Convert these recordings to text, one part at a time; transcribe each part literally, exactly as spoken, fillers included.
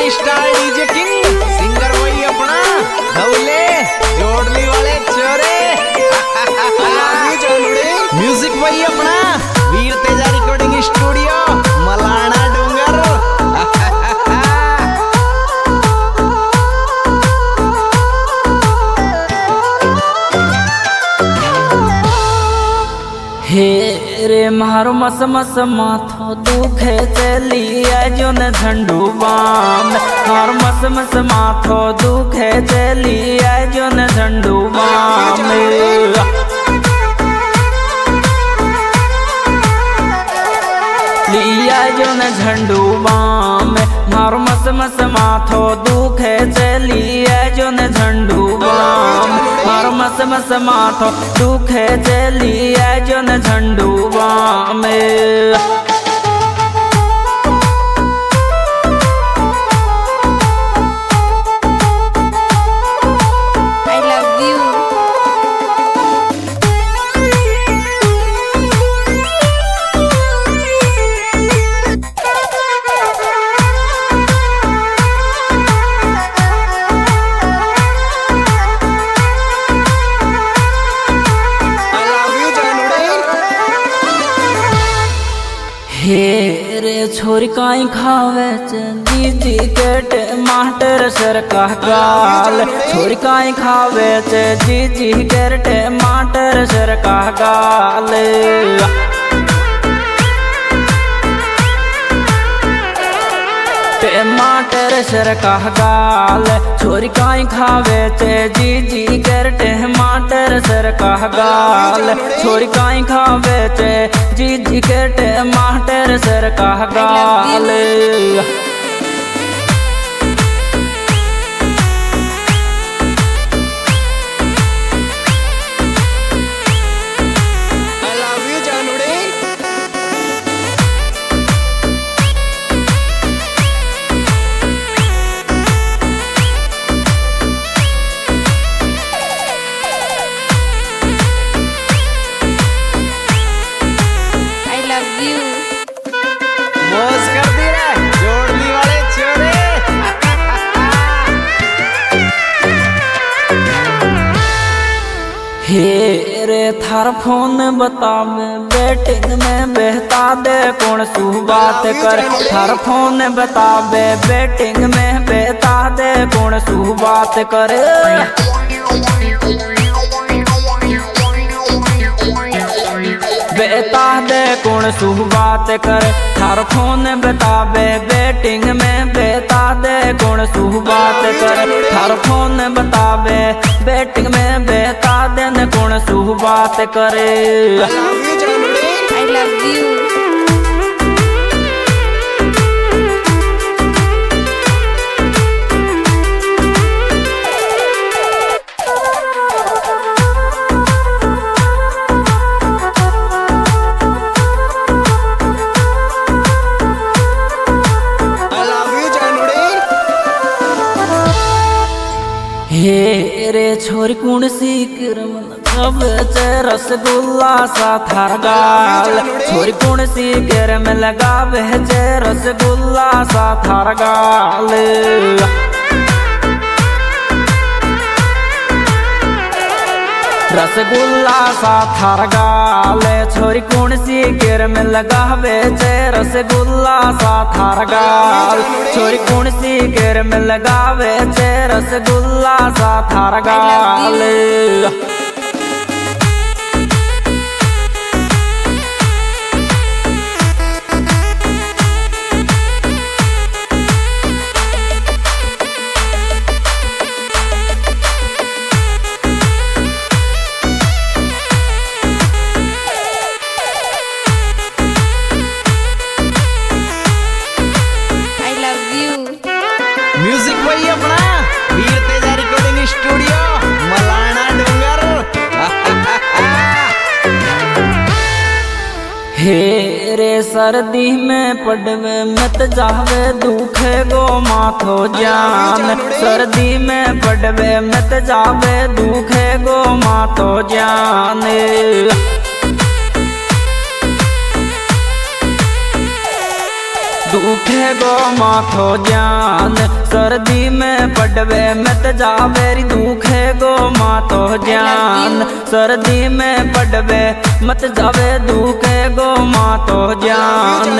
Recording star DJ king singer वही अपना धवले जोड़ली वाले चोरे म्यूजिक वही अपना वीर तेजा रिकॉर्डिंग स्टूडियो मलाना डूंगर। हे रे मारो मस मस माथो दुखे चली जोन झंडू बाम मारो मस मस माथो दुखे चली जोन झंडू बाम लिया जोन झंडू बाम मारो मस मस माथो दुखे चली जोन झंडू बाम मारो मस मस माथो दुखे चली जोन झंडू बाम। हे रे छोरी काई खावे दीदी के टमाटर सर का गाल छोरी काई खावे दीदी के टमाटर सर का गाल टमाटर सर का गाल छोरी काई खावे जीजी कर टमाटर सर का गाल छोरी काई खावे जीजी कर टमाटर सर का गाल। हे रे थार फोन बतावे बैटिंग में बहता दे कौन सू बात कर थार फोन बतावे बैटिंग में बहता दे कौन सू बात कर बेता दे कौन सू बात कर थार फोन बतावे बैटिंग में बेता दे कौन सू बात कर थार फोन बतावे बैटिंग में बेता दे न कौन सू बात करे। I love you. हे रे छोरी कुण सी किरमन अब रसगुल्ला सा थार गाल छोरी कुण सी किरम लगावे जे रसगुल्ला सा थार गाल रसगुल्ला सा थार गाल छोरी कुण सी किरम लगावे जे रसगुल्ला सा थार गाल छोरी कुण सी किरम लगावे जे रसगुल्ला सा थार गाल। म्यूजिक वही अपना वीर तेजा रिकॉर्डिंग स्टूडियो मलाना डूंगर। हे रे सर्दी में पड़वे मत जावे दुखे गो माथो जान सर्दी में पड़वे मत जावे दुखे गो माथो जान दुखे गो माथो जान सर्दी में पड़वे मत जावेरी दुखे गो माथो जान सर्दी में पड़वे मत जावे दुखे गो माथो जान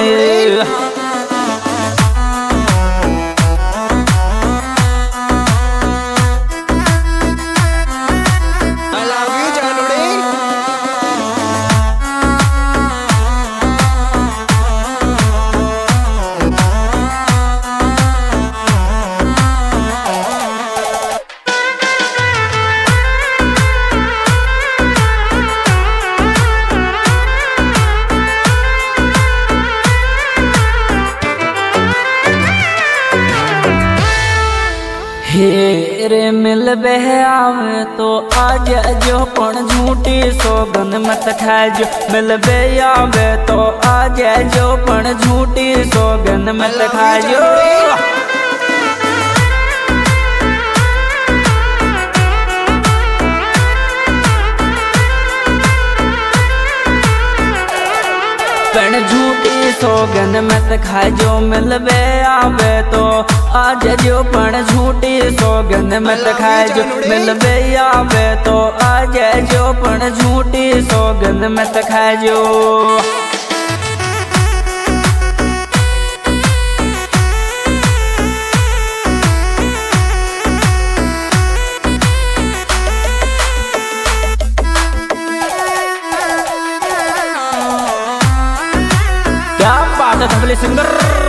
हेरे मिलबे आवे तो आज जो पण झूठी सोगन मत खाजो मिलबे आवे तो आज जो पण झूठी सोगन मत खाजो पण झूठी सोगन मत खाजो मिलबे आवे तो आज जो पण झूठी सोगन मत खाजो मिलबे आवे तो आज जो पण झूठी सोगन मत खाजो Dhabale singer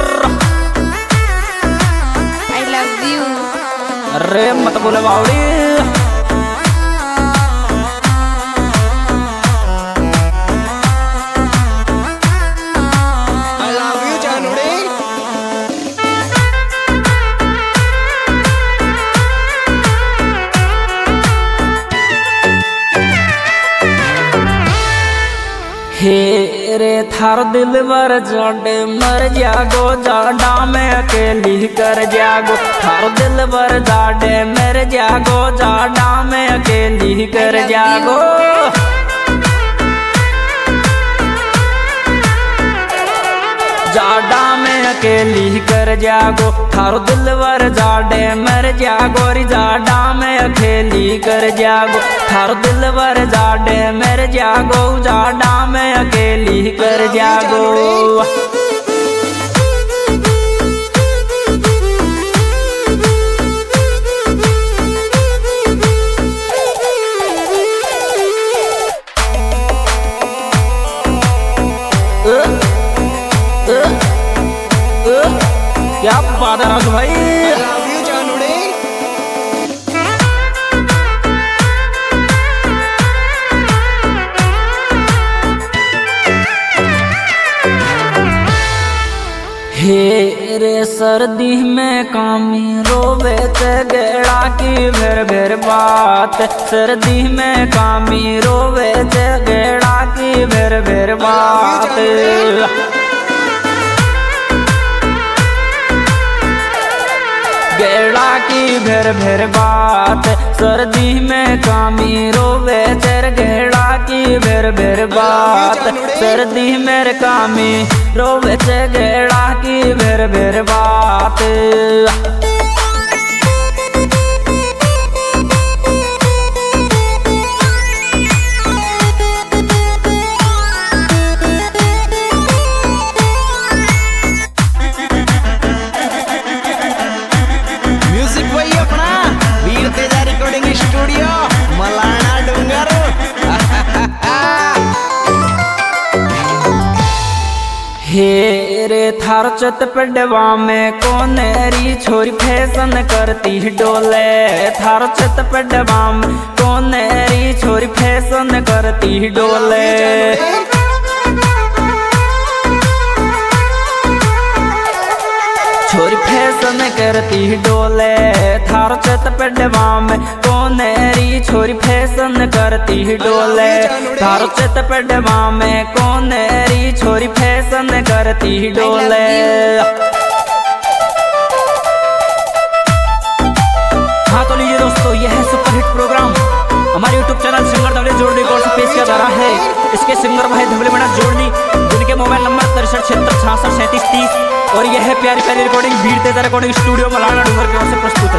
I love you अरे मत बोले बावड़ी हेरे थार दिल वर जाडे मर जागो जाडा में अकेली कर जागो थार दिल वर जाडे मर जागो जाडा में अकेली कर जागो जाडा में अकेली कर जागो थारो दिल वर जाडे मर जागो री जाडा में अकेली कर जागो थारो दिल वर जाडे मर जागो जाडा में अकेली कर जागो क्या बात है राजू भाई हेरे सर्दी में कामी रोवे ते गेड़ा की भेर भेर बात सर्दी में कामी रोवे ते गेड़ा की भेर भेर बात गेड़ा की भेर भेर बात सर्दी में कामी रोवे तेर गेड़ा की भेर भेर बात सर्दी में कामी रोवे ते गेड़ा की भेर भेर बात हेरे थार चत पडवा में कोनेरी छोरी फैशन करती डोले थार चत पडवा में कोनेरी छोरी फैशन करती डोले छोरी फैशन करती डोले थार चत पडवा में कोनेरी छोरी फैशन करती डोले थार चत पडवा में कोनेरी छोरी फैशन करती डोले हाँ तो लीजिए दोस्तों यह है सुपरहिट प्रोग्राम हमारे यूट्यूब चैनल सिंगर धवले जोड़नी को पेश किया जा रहा है। इसके सिंगर भाई धवले बना जोड़नी जिनके मोबाइल नंबर तिरसठ छिहत्तर छियासठ सैंतीस तीस। और यह है प्यारी प्यारी रिकॉर्डिंग भीड़ तेजा रिकॉर्डिंग स्टूडियो मलाना डूंगर की ओर से प्रस्तुत है।